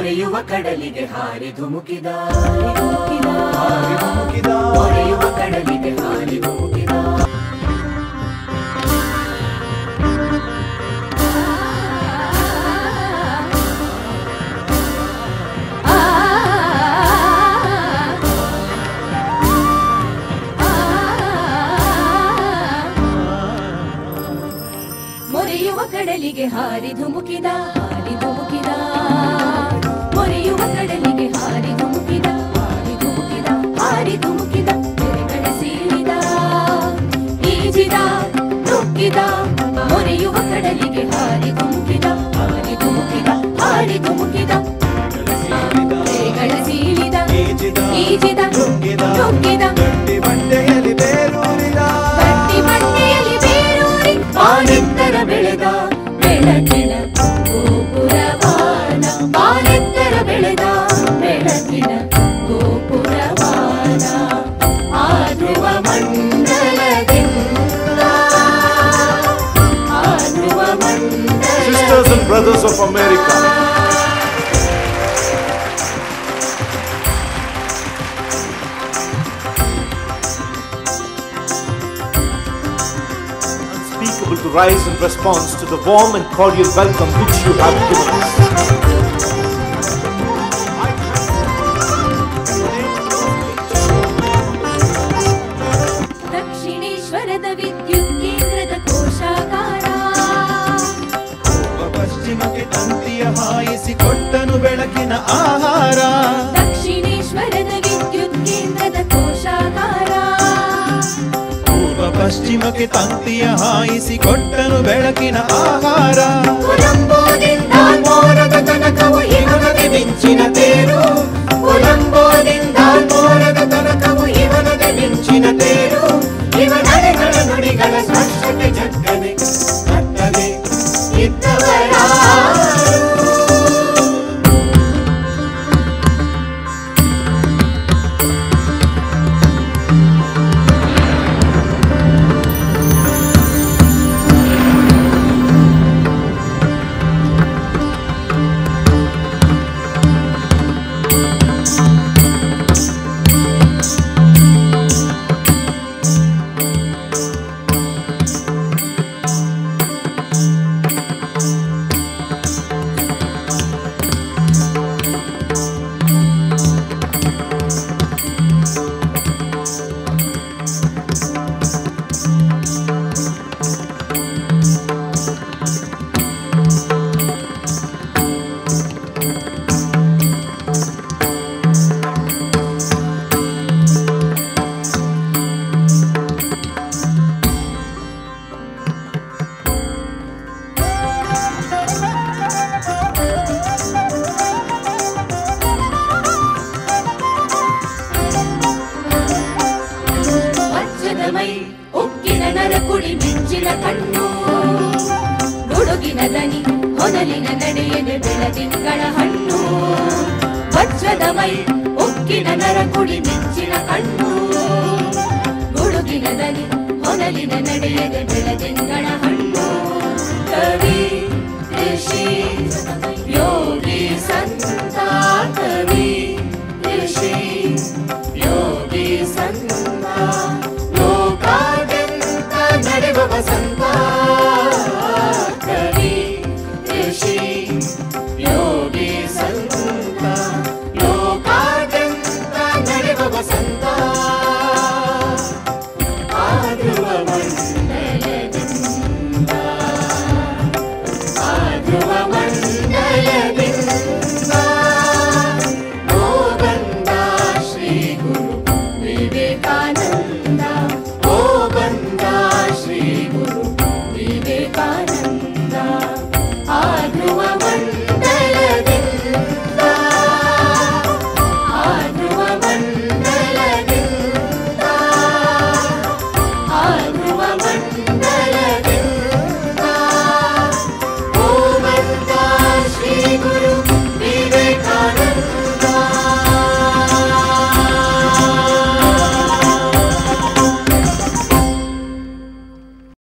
ಮೊರೆಯುವ ಕಡಲಿಗೆ ಹಾರಿ ಧುಮುಕಿದ ಮೊರೆಯುವ ಕಡಲಿಗೆ ಹಾರಿ ಧುಮುಕಿದ ಮೊರೆಯುವ ಕಡಲಿಗೆ ಹಾರಿ ಧುಮುಕಿದ ಮೊರೆಯುವ ಕಡಲಿಗೆ ಹಾರಿ ಧುಮುಕಿದ ಹಾರಿ ಧುಮುಕಿದ ತೆರೆಗಳ ಸೀಳಿದ ಈಜಿದ ನುಗ್ಗಿದ ಮೊರೆಯುವ ಕಡಲಿಗೆ ಹಾರಿ ಧುಮುಕಿದ ಹಾರಿ ಧುಮುಕಿದ ತೆರೆಗಳ ಸೀಳಿದ ಈಜಿದ ನುಗ್ಗಿದ ಗಟ್ಟಿ ಬಂಡೆಯಲ್ಲಿ ಬೇರೂರಿದ ಬಾನೆತ್ತರ ಬೆಳೆದ ಬೆಳಕಿನ ಗೋಪುರವಾನ ಬಾನೆತ್ತರ ಬೆಳೆದ ಬೆಳಕಿನ ಗೋಪುರವಾನ ಆಧ್ರುವ ಮಂಡಲದಿಂದ ಆಧ್ರುವ ಮಂಡಲ Sisters and brothers of America, to rise in response to the warm and cordial welcome which you have given us. ದಕ್ಷಿಣೇಶ್ವರದ ವಿದ್ಯುತ್ ಕೇಂದ್ರದ ಕೋಶಾಗಾರ ಪಶ್ಚಿಮಕ್ಕೆ ತಂತಿಯ ಹಾಯಿಸಿ ಕೊಟ್ಟನು ಬೆಳಕಿನ ಆಹಾರ ದಕ್ಷಿಣೇಶ್ವರದ ವಿದ್ಯುತ್ ಕೇಂದ್ರದ ಕೋಶಾಗಾರ ಪಶ್ಚಿಮಕ್ಕೆ ತಂತಿಯ ಹಾಯಿಸಿ ಕೊಟ್ಟನು ಬೆಳಕಿನ ಆಹಾರ ಕೊಲಂಬೋದಿಂದ ಮೋರದ ತನಕವು ಇವನದೆ ಮಿಂಚಿನ ತೇರು ಕೊಲಂಬೋದಿಂದ ಮೋರದ ತನಕವು ಇವನದೆ ಮಿಂಚಿನ ತೇರು ಇವನಡೆಗಳ ನುಡಿಗಳ ಸ್ಪರ್ಶಕ್ಕೆ ಜಗ್ಗನೆ ಕಟ್ಟದೆ ಇದ್ದವರಾರು ಉಕ್ಕಿನ ನರಕುಡಿ ಮಿಂಚಿನ ಕಣ್ಣು ಗುಡುಗಿನ ದನಿ ಹೊನಲಿನ ನಡೆಯದೆ ಬೆಳದಿಂಗಳ ಹಣ್ಣು ವಜ್ರದ ಮೈ ಉಕ್ಕಿನ ನರಕುಡಿ ಮಿಂಚಿನ ಕಣ್ಣು ಗುಡುಗಿನ ದನಿ ಹೊನಲಿನ ನಡೆಯದೆ ಬೆಳದಿಂಗಳ ಹಣ್ಣು